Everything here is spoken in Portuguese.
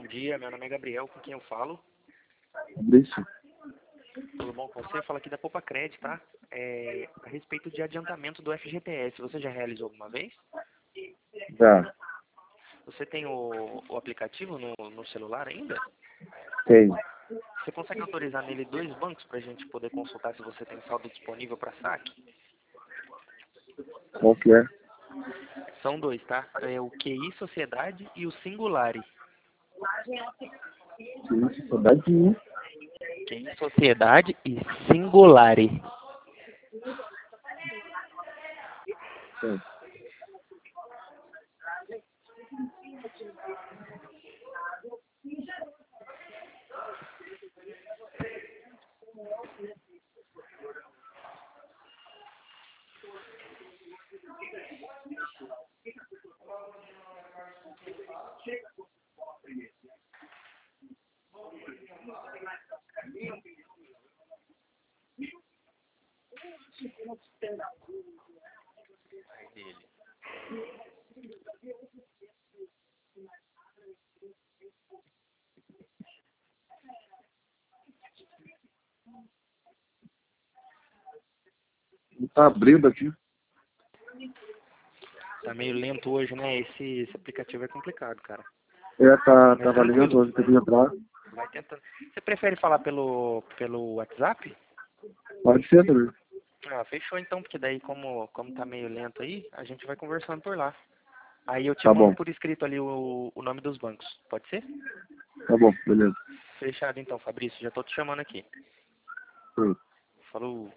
dia, meu nome é Gabriel, com quem eu falo? Fabrício. Tudo bom com você? Fala aqui da Poupa Cred, tá? A respeito de adiantamento do FGTS, você já realizou alguma vez? Já. Você tem o aplicativo no celular ainda? Tem. Você consegue autorizar nele 2 bancos para a gente poder consultar se você tem saldo disponível para saque? Qual que é? São 2, tá? É o QI Sociedade e o Singulari. Sim, sociedade 1. QI Sociedade e Singulari. Sim. Não tá abrindo aqui. Tá meio lento hoje, né? Esse aplicativo é complicado, cara. Tá Mas valendo tranquilo, hoje, queria entrar. vai tentando. Você prefere falar pelo WhatsApp? Pode ser também. Ah, fechou então, porque daí como tá meio lento aí, a gente vai conversando por lá. Aí eu te Tá mando bom, por escrito ali o nome dos bancos, pode ser? tá bom, beleza. Fechado então, Fabrício, já tô te chamando aqui. Sim. Falou.